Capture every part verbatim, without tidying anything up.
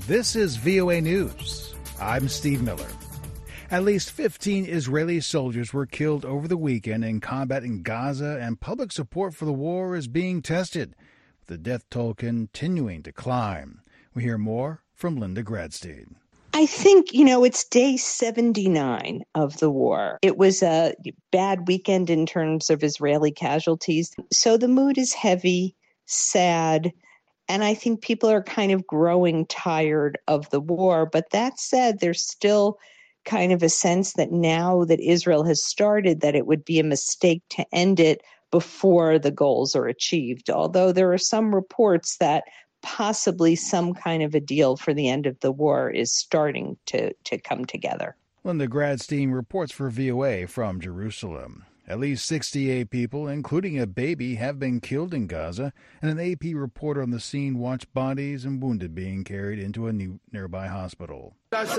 This is V O A News. I'm Steve Miller. At least fifteen Israeli soldiers were killed over the weekend in combat in Gaza, and public support for the war is being tested, with the death toll continuing to climb. We hear more from Linda Gradstein. I think, you know, it's day seventy-nine of the war. It was a bad weekend in terms of Israeli casualties. So the mood is heavy, sad, and I think people are kind of growing tired of the war. But that said, there's still kind of a sense that now that Israel has started, that it would be a mistake to end it before the goals are achieved. Although there are some reports that possibly some kind of a deal for the end of the war is starting to, to come together. Linda Gradstein reports for V O A from Jerusalem. At least sixty-eight people, including a baby, have been killed in Gaza, and an A P reporter on the scene watched bodies and wounded being carried into a new nearby hospital.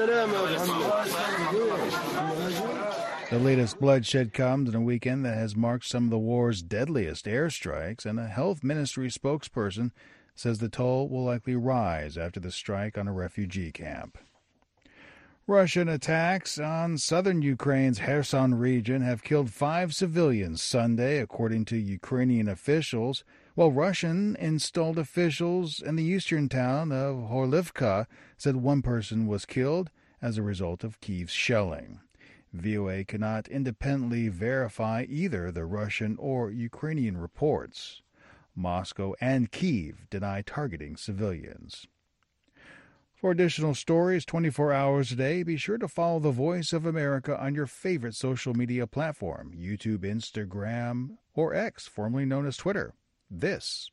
The latest bloodshed comes in a weekend that has marked some of the war's deadliest airstrikes, and a health ministry spokesperson says the toll will likely rise after the strike on a refugee camp. Russian attacks on southern Ukraine's Kherson region have killed five civilians Sunday, according to Ukrainian officials, while Russian installed officials in the eastern town of Horlivka said one person was killed as a result of Kyiv's shelling. V O A cannot independently verify either the Russian or Ukrainian reports. Moscow and Kyiv deny targeting civilians. For additional stories twenty-four hours a day, be sure to follow The Voice of America on your favorite social media platform, YouTube, Instagram, or X, formerly known as Twitter. This